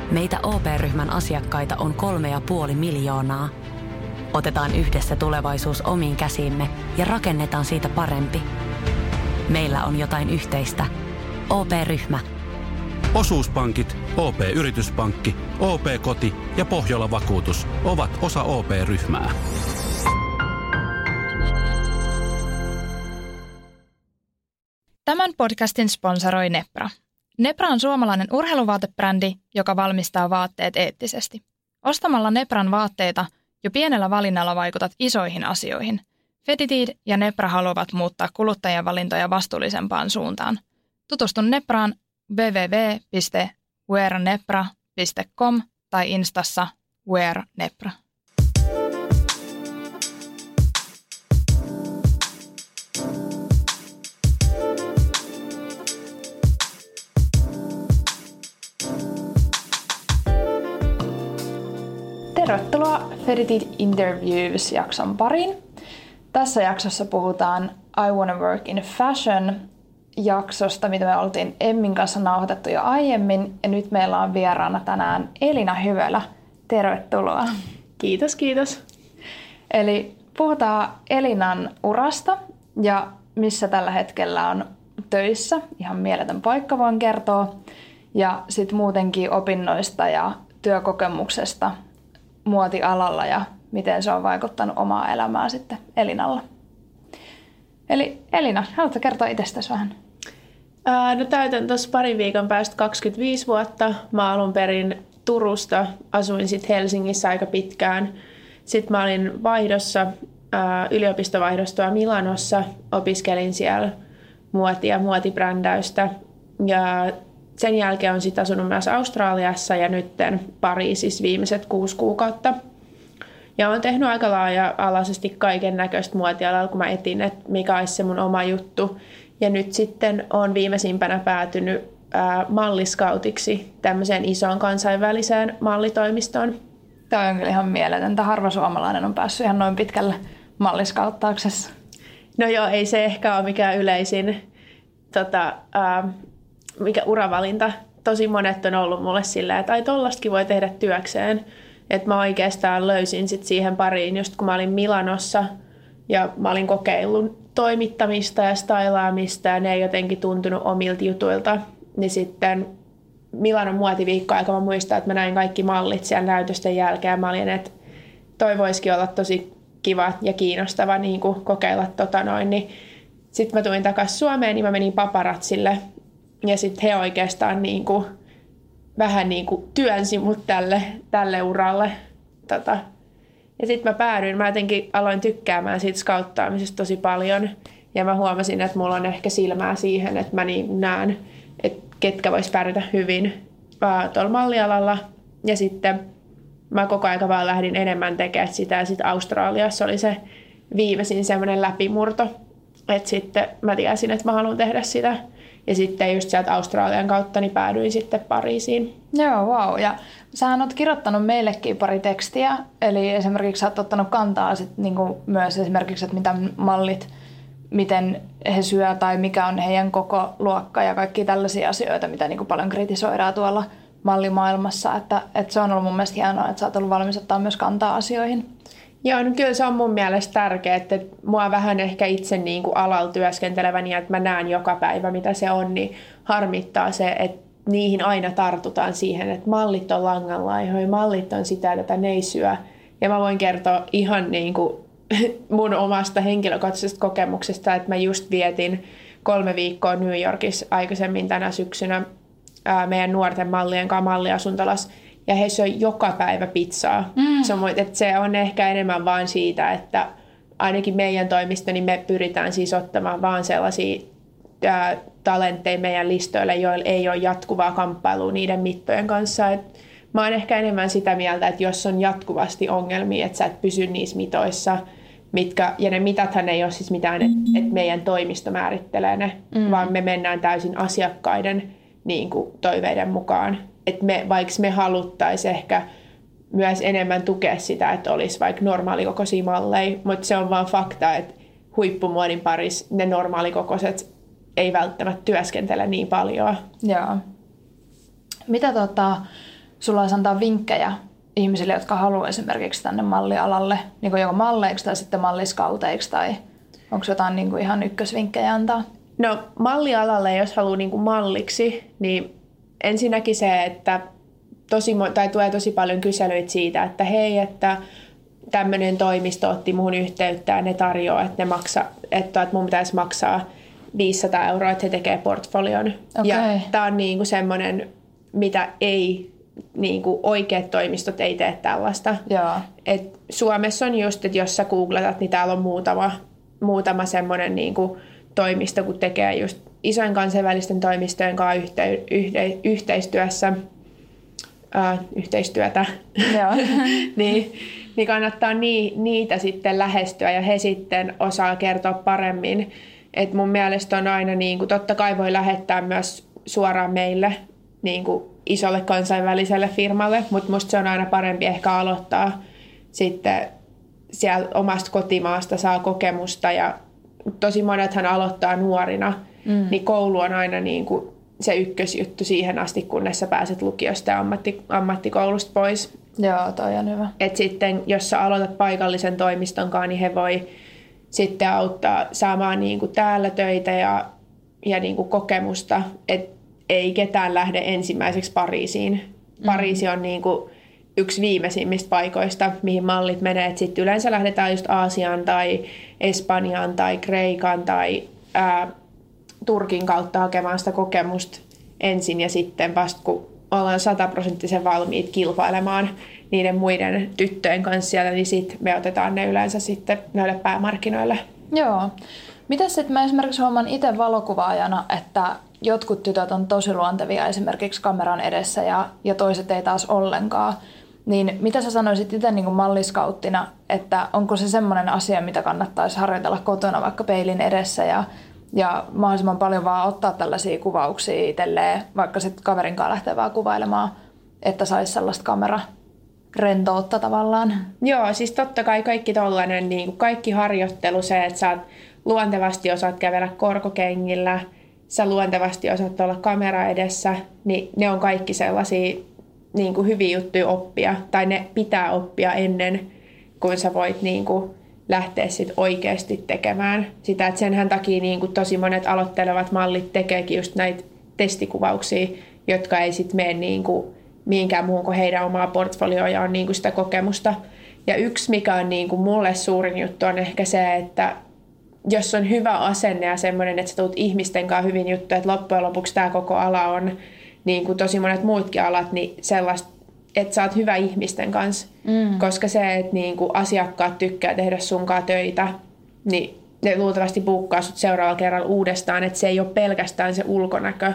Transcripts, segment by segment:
Meitä OP-ryhmän asiakkaita on 3,5 miljoonaa. Otetaan yhdessä tulevaisuus omiin käsiimme ja rakennetaan siitä parempi. Meillä on jotain yhteistä. OP-ryhmä. Osuuspankit, OP-yrityspankki, OP-koti ja Pohjola-vakuutus ovat osa OP-ryhmää. Tämän podcastin sponsoroi Nepra. Nepra on suomalainen urheiluvaatebrändi, joka valmistaa vaatteet eettisesti. Ostamalla Nepran vaatteita jo pienellä valinnalla vaikutat isoihin asioihin. Fetitid ja Nepra haluavat muuttaa kuluttajien valintoja vastuullisempaan suuntaan. Tutustu Nepraan www.wearnepra.com tai Instassa wearnepra. Tervetuloa Fetitid Interviews-jakson pariin. Tässä jaksossa puhutaan I Wanna Work in Fashion -jaksosta, mitä me oltiin Emmin kanssa nauhoitettu jo aiemmin. Ja nyt meillä on vieraana tänään Elina Hyvölä. Tervetuloa. Kiitos, kiitos. Eli puhutaan Elinan urasta ja missä tällä hetkellä on töissä. Ihan mieletön paikka voin kertoa. Ja sitten muutenkin opinnoista ja työkokemuksesta muotialalla ja miten se on vaikuttanut omaa elämää sitten Elinalla. Eli Elina, haluatko kertoa itsestäsi vähän? No täytän tuossa parin viikon päästä 25 vuotta. Mä alun perin Turusta, asuin sitten Helsingissä aika pitkään. Sitten mä olin vaihdossa, yliopistovaihdostoa Milanossa. Opiskelin siellä muotia, muotibrändäystä. Ja sen jälkeen olen sitten asunut myös Australiassa ja nytten Pariisissa viimeiset 6 kuukautta. Ja olen tehnyt aika laaja-alaisesti kaiken näköistä muotialalla, kun mä etin, että mikä olisi se mun oma juttu. Ja nyt sitten olen viimeisimpänä päätynyt malliskautiksi tämmöiseen isoon kansainväliseen mallitoimistoon. Tämä on kyllä ihan mieletöntä. Harva suomalainen on päässyt ihan noin pitkälle malliskauttauksessa. No joo, ei se ehkä ole mikään yleisin mikä uravalinta. Tosi monet on ollut mulle silleen, että ai tollastakin voi tehdä työkseen. Että mä oikeastaan löysin sit siihen pariin, just kun mä olin Milanossa ja mä olin kokeillut toimittamista ja stylaamista ja ne ei jotenkin tuntunut omilta jutuilta. Niin sitten Milanon muotiviikkoaika mä muistan, että mä näin kaikki mallit siellä näytösten jälkeen. Mä olin, että toi voisikin olla tosi kiva ja kiinnostava niin kuin kokeilla niin sitten mä tulin takaisin Suomeen, niin mä menin paparatsille. Ja sitten he oikeastaan niinku, vähän niinku työnsi mut tälle uralle. Ja sitten mä jotenkin aloin tykkäämään siitä skauttaamisesta tosi paljon. Ja mä huomasin, että mulla on ehkä silmää siihen, että mä näen, että ketkä vois pärjätä hyvin tuolla mallialalla. Ja sitten mä koko ajan vaan lähdin enemmän tekemään sitä. Ja sitten Australiassa oli se viimeisin semmoinen läpimurto. Että sitten mä tiesin, että mä haluan tehdä sitä. Ja sitten just sieltä Australian kautta niin päädyin sitten Pariisiin. Joo, wow. Ja sähän oot kirjoittanut meillekin pari tekstiä. Eli esimerkiksi sä oot ottanut kantaa sit niinku myös esimerkiksi, että mitä mallit, miten he syö tai mikä on heidän koko luokka ja kaikki tällaisia asioita, mitä niinku paljon kritisoidaan tuolla mallimaailmassa. Että se on ollut mun mielestä hienoa, että sä oot ollut valmis ottaa myös kantaa asioihin. Joo, no kyllä se on mun mielestä tärkeää, että mua vähän ehkä itse niin kuin alalla työskentelevän ja että mä näen joka päivä mitä se on, niin harmittaa se, että niihin aina tartutaan siihen, että mallit on langanlaihoja, mallit on sitä, tätä ne ei syö. Ja mä voin kertoa ihan niin kuin mun omasta henkilökohtaisesta kokemuksesta, että mä just vietin 3 viikkoa New Yorkissa aikaisemmin tänä syksynä meidän nuorten mallien kanssa malliasuntolassa. Ja he syö joka päivä pizzaa. Se on ehkä enemmän vaan siitä, että ainakin meidän toimisto, niin me pyritään siis ottamaan vaan sellaisia talentteja meidän listoille, joilla ei ole jatkuvaa kamppailua niiden mittojen kanssa. Mä oon ehkä enemmän sitä mieltä, että jos on jatkuvasti ongelmia, että sä et pysy niissä mitoissa, ja ne mitathan ei ole siis mitään, että meidän toimisto määrittelee ne, vaan me mennään täysin asiakkaiden niin kuin toiveiden mukaan. Että vaikka me haluttaisiin ehkä myös enemmän tukea sitä, että olisi vaikka normaalikokoisia malleja, mutta se on vaan fakta, että huippumuodin parissa ne normaalikokoiset ei välttämättä työskentele niin paljon. Joo. Mitä sulla olisi antaa vinkkejä ihmisille, jotka haluaa esimerkiksi tänne mallialalle, niin kuin joko malleiksi tai sitten malliskauteiksi, tai onko jotain niin kuin ihan ykkösvinkkejä antaa? No mallialalle, jos haluaa niin kuin malliksi, niin ensinnäkin se, että tulee tosi paljon kyselyitä siitä, että hei, että tämmöinen toimisto otti muhun yhteyttä ja ne tarjoaa, että mun pitäisi maksaa 500 €, että he tekee portfolion. Okay. Ja tämä on niinku semmoinen, mitä ei, niinku oikeat toimistot ei tee tällaista. Et Suomessa on just, että jos sä googletat, niin täällä on muutama semmoinen niinku toimisto, kun tekee just isojen kansainvälisten toimistojen kanssa yhteistyötä, niin kannattaa niitä sitten lähestyä ja he sitten osaa kertoa paremmin. Et mun mielestä on aina, niin kuin, totta kai voi lähettää myös suoraan meille niin kuin isolle kansainväliselle firmalle, mutta musta se on aina parempi ehkä aloittaa sitten siellä omasta kotimaasta, saa kokemusta ja tosi monethan aloittaa nuorina, niin koulu on aina niin kuin se ykkösjuttu siihen asti, kunnes sä pääset lukiosta ja ammattikoulusta pois. Joo, toi on hyvä. Et sitten, jos sä aloitat paikallisen toimistonkaan, niin he voi sitten auttaa saamaan niin kuin täällä töitä ja niin kuin kokemusta. Et ei ketään lähde ensimmäiseksi Pariisiin. Pariisi on niin kuin yksi viimeisimmistä paikoista, mihin mallit menee. Sitten yleensä lähdetään just Aasiaan tai Espanjaan tai Kreikan tai Turkin kautta hakemaan sitä kokemusta ensin ja sitten vasta kun ollaan 100% valmiit kilpailemaan niiden muiden tyttöjen kanssa siellä, niin sitten me otetaan ne yleensä sitten noille päämarkkinoille. Joo. Mitäs sitten mä esimerkiksi huomaan itse valokuvaajana, että jotkut tytöt on tosi luontevia esimerkiksi kameran edessä ja toiset ei taas ollenkaan. Niin mitä sä sanoisit itse niin kuin malliskauttina, että onko se semmoinen asia, mitä kannattaisi harjoitella kotona vaikka peilin edessä ja mahdollisimman paljon vaan ottaa tällaisia kuvauksia itselleen, vaikka sitten kaverin kanssa lähtee vaan kuvailemaan, että saisi sellaista kamerarentoutta tavallaan. Joo, siis totta kai kaikki tollainen, niin kuin kaikki harjoittelu, se, että sä luontevasti osaat kävellä korkokengillä, sä luontevasti osaat olla kamera edessä, niin ne on kaikki sellaisia niin kuin hyviä juttuja oppia, tai ne pitää oppia ennen kuin sä voit niin kuin lähteä sit oikeasti tekemään sitä. Et senhän takia niin kuin tosi monet aloittelevat mallit tekeekin just näitä testikuvauksia, jotka ei sitten mene niin kuin mihinkään muuhun kuin heidän omaa portfolioa ja on niin kuin sitä kokemusta. Ja yksi, mikä on niin kuin mulle suurin juttu, on ehkä se, että jos on hyvä asenne ja semmoinen, että sä tulet ihmisten kanssa hyvin juttu, että loppujen lopuksi tämä koko ala on niin kuin tosi monet muutkin alat, niin sellaista, että sä oot hyvä ihmisten kanssa. Koska se, että niin kuin asiakkaat tykkää tehdä sunkaan töitä, niin ne luultavasti buukkaa sut seuraavalla kerralla uudestaan, että se ei ole pelkästään se ulkonäkö.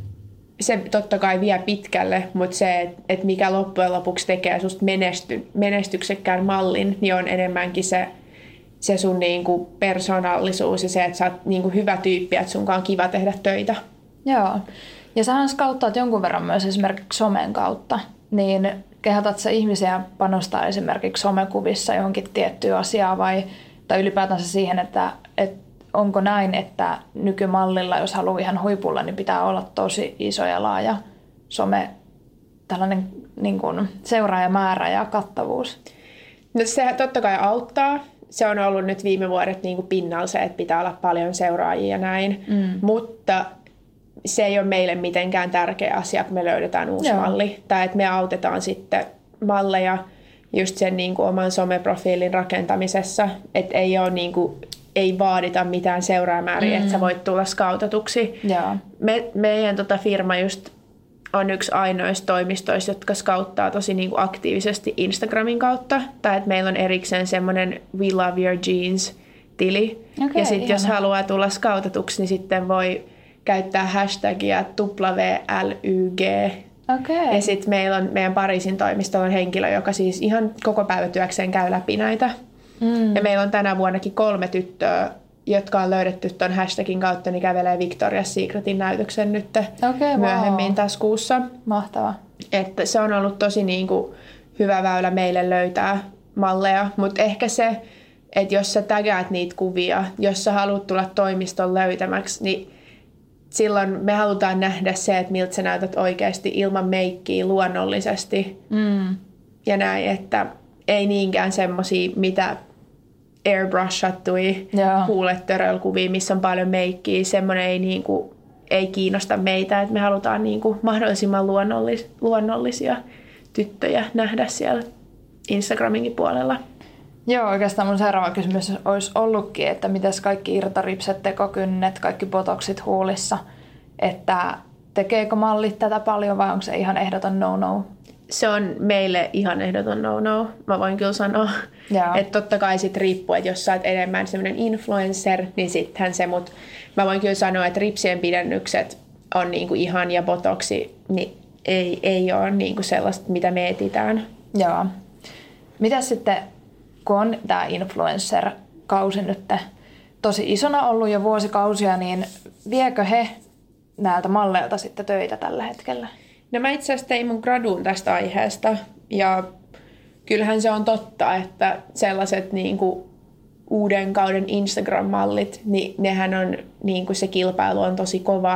Se totta kai vie pitkälle, mutta se, että mikä loppujen lopuksi tekee susta menestyksekkään mallin, niin on enemmänkin se sun niinku persoonallisuus ja se, että sä oot niinku hyvä tyyppi, että sunkaan on kiva tehdä töitä. Joo. Ja sähän skauttaat jonkun verran myös esimerkiksi somen kautta, niin kehotat sä ihmisiä panostaa esimerkiksi somekuvissa johonkin tiettyyn asiaan tai ylipäätänsä siihen, että onko näin, että nykymallilla, jos haluaa ihan huipulla, niin pitää olla tosi iso ja laaja some, tällainen niin kuin seuraajamäärä ja kattavuus? No se totta kai auttaa. Se on ollut nyt viime vuodet niin kuin pinnalla se, että pitää olla paljon seuraajia ja näin, mutta se ei ole meille mitenkään tärkeä asia, kun me löydetään uusi malli. Tai että me autetaan sitten malleja just sen niin kuin oman someprofiilin rakentamisessa. Että ei ole niin kuin, ei vaadita mitään seuraamääriä, että sä voit tulla skautatuksi. Meidän firma just on yksi ainoista toimistoista, jotka skauttaa tosi niin kuin aktiivisesti Instagramin kautta. Tai että meillä on erikseen semmoinen We Love Your Jeans-tili. Ja sitten jos haluaa tulla skautatuksi, niin sitten voi käyttää hashtagia WLYG. Ja sitten meidän Pariisin toimistolla on henkilö, joka siis ihan koko päivätyökseen käy läpi näitä. Ja meillä on tänä vuonnakin 3 tyttöä, jotka on löydetty tuon hashtagin kautta, niin kävelee Victoria's Secretin näytöksen nyt myöhemmin tässä kuussa. Mahtavaa. Että se on ollut tosi niin kuin hyvä väylä meille löytää malleja, mutta ehkä se, että jos sä tägäät niitä kuvia, jos sä haluat tulla toimiston löytämäksi, niin silloin me halutaan nähdä se, että miltä sä näytät oikeasti ilman meikkiä luonnollisesti. Ja näin, että ei niinkään semmosia, mitä airbrush-attui huuletörölkuvia, missä on paljon meikkiä. Semmoinen ei kiinnosta meitä, että me halutaan mahdollisimman luonnollisia tyttöjä nähdä siellä Instagraminkin puolella. Joo, oikeastaan mun seuraava kysymys olisi ollutkin, että mitäs kaikki irtoripset, tekokynnet, kaikki botoksit huulissa, että tekeekö mallit tätä paljon vai onko se ihan ehdoton no-no? Se on meille ihan ehdoton no-no, mä voin kyllä sanoa. Että totta kai sit riippuu, että jos sä oot enemmän semmoinen influencer, niin sittenhän se, mutta mä voin kyllä sanoa, että ripsien pidennykset on niinku ihan ja botoksi, niin ei ole niinku sellaista, mitä me etitään. Joo. Mitäs sitten, kun on tää influencer-kausi nyt tosi isona ollut jo vuosikausia, niin viekö he näiltä malleilta sitten töitä tällä hetkellä? No mä itse asiassa tein mun graduun tästä aiheesta ja kyllähän se on totta, että sellaiset niinku uuden kauden Instagram-mallit, niin nehän on, niinku se kilpailu on tosi kova.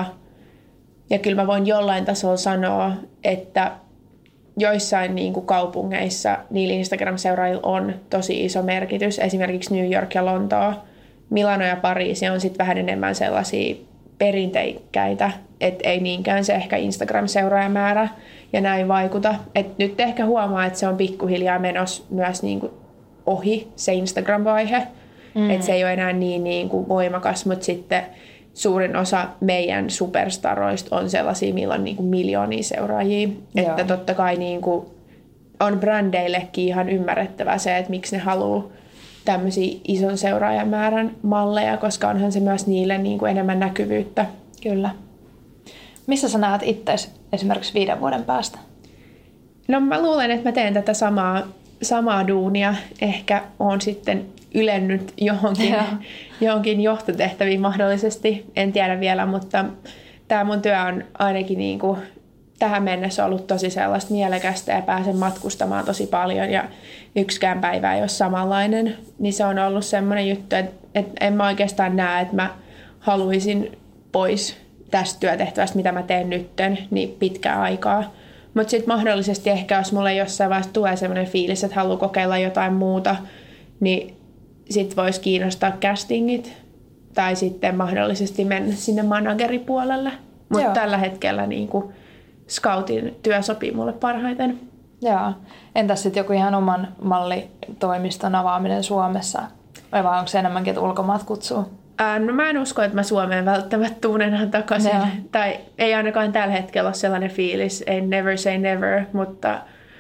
Ja kyllä mä voin jollain tasolla sanoa, että joissain niinku kaupungeissa niillä Instagram-seuraajilla on tosi iso merkitys. Esimerkiksi New York ja Lontoo. Milano ja Pariisi on sitten vähän enemmän sellaisia perinteikkäitä, että ei niinkään se ehkä Instagram-seuraajamäärä ja näin vaikuta. Et nyt ehkä huomaa, että se on pikkuhiljaa menossa myös niinku ohi se Instagram-vaihe. Että se ei ole enää niin niinku voimakas, mutta sitten suurin osa meidän superstaroista on sellaisia, millä on niinku miljoonia seuraajia. Että totta kai niinku on brändeillekin ihan ymmärrettävää se, että miksi ne haluaa tämmöisiä ison seuraajamäärän malleja, koska onhan se myös niille niinku enemmän näkyvyyttä. Kyllä. Missä sä näet itseäsi esimerkiksi 5 vuoden päästä? No mä luulen, että mä teen tätä samaa duunia. Ehkä oon sitten ylennyt johonkin johtotehtäviin mahdollisesti. En tiedä vielä, mutta tämä mun työ on ainakin niinku tähän mennessä ollut tosi sellaista mielekästä ja pääsen matkustamaan tosi paljon ja yksikään päivä ei ole samanlainen. Niin se on ollut semmoinen juttu, että en mä oikeastaan näe, että mä haluaisin pois tästä työtehtävästä, mitä mä teen nytten, niin pitkää aikaa. Mutta sitten mahdollisesti ehkä, jos mulle jossain vaiheessa tulee semmoinen fiilis, että haluaa kokeilla jotain muuta, niin sitten voisi kiinnostaa castingit tai sitten mahdollisesti mennä sinne manageripuolelle. Mutta tällä hetkellä niinku scoutin työ sopii mulle parhaiten. Joo. Entäs sitten joku ihan oman mallitoimiston avaaminen Suomessa? Vai vaan onko se enemmänkin, että ulkomaat kutsuu? No mä en usko, että mä Suomeen välttämättä tuun enää takaisin. Tai ei ainakaan tällä hetkellä ole sellainen fiilis. Ei never say never, mutta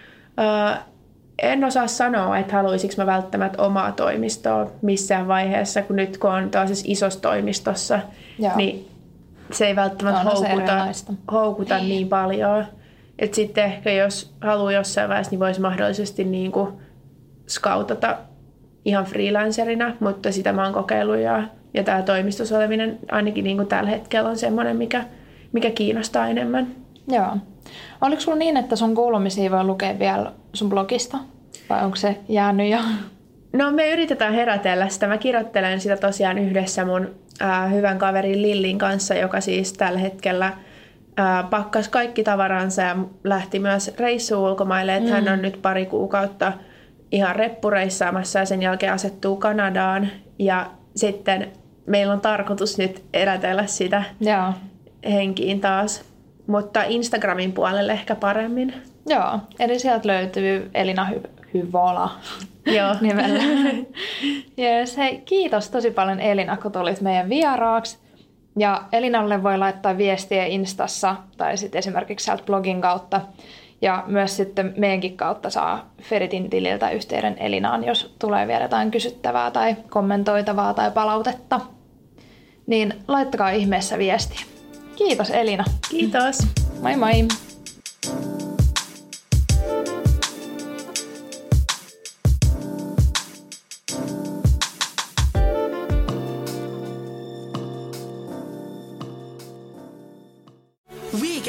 en osaa sanoa, että haluaisinko mä välttämättä omaa toimistoa missään vaiheessa, kun nyt kun on tällaisessa isossa toimistossa, niin se ei välttämättä houkuta niin paljon. Et sitten ehkä jos haluaa jossain vaiheessa, niin voisi mahdollisesti niinku scoutata ihan freelancerina, mutta sitä mä oon kokeillut ja tämä toimistossa oleminen ainakin niinku tällä hetkellä on semmoinen, mikä kiinnostaa enemmän. Joo. Oliko sulla niin, että sun kuulumisia voi lukea vielä sun blogista? Vai onko se jäänyt jo? No me yritetään herätellä sitä. Mä kirjoittelen sitä tosiaan yhdessä mun hyvän kaverin Lillin kanssa, joka siis tällä hetkellä pakkasi kaikki tavaransa ja lähti myös reissuun ulkomaille. Että hän on nyt 2 kuukautta ihan reppureissaamassa ja sen jälkeen asettuu Kanadaan. Ja sitten meillä on tarkoitus nyt elätellä sitä henkiin taas. Mutta Instagramin puolelle ehkä paremmin. Joo, eli sieltä löytyy Elina Hyvola nimellä. Yes, hei, kiitos tosi paljon Elina, kun tulit meidän vieraaksi. Ja Elinalle voi laittaa viestiä Instassa tai sitten esimerkiksi sieltä blogin kautta. Ja myös sitten meidänkin kautta saa Feritin tililtä yhteyden Elinaan, jos tulee vielä jotain kysyttävää tai kommentoitavaa tai palautetta. Niin laittakaa ihmeessä viestiä. Kiitos Elina. Kiitos. Moi moi.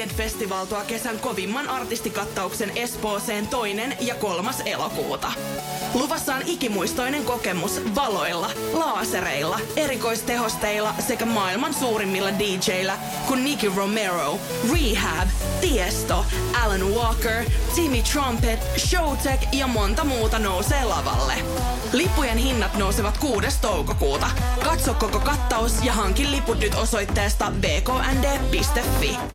Head Festival tuo kesän kovimman artistikattauksen Espooseen 2. ja 3. elokuuta. Luvassa on ikimuistoinen kokemus valoilla, laasereilla, erikoistehosteilla sekä maailman suurimmilla DJillä kuin Nicky Romero, Rehab, Tiesto, Alan Walker, Timmy Trumpet, Showtek ja monta muuta nousee lavalle. Lippujen hinnat nousevat 6. toukokuuta. Katso koko kattaus ja hankin liput nyt osoitteesta bknd.fi.